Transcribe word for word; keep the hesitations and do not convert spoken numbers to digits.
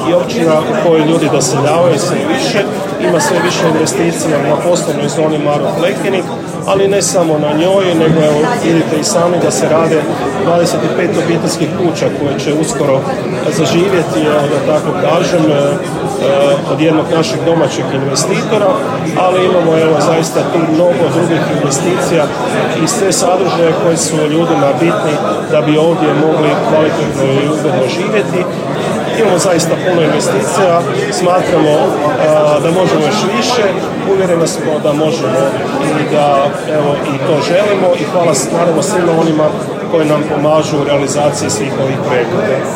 i općina u kojoj ljudi doseljavaju sve više, ima sve više investicija na poslovnoj zoni Marof-Lekenik, ali ne samo na njoj, nego evo, vidite i sami da se rade dvadeset pet obiteljskih kuća koje će uskoro zaživjeti, evo, da tako kažem, od jednog našeg domaćeg investitora, ali imamo evo, zaista tu mnogo drugih investicija i sve sadržaje koji su ljudima bitni da bi ovdje mogli kvalitetno i ugodno živjeti. Imamo zaista puno investicija, smatramo a, da možemo još više, uvjereni smo da možemo i da evo, i to želimo i hvala naravno svima onima koji nam pomažu u realizaciji svih ovih projekata.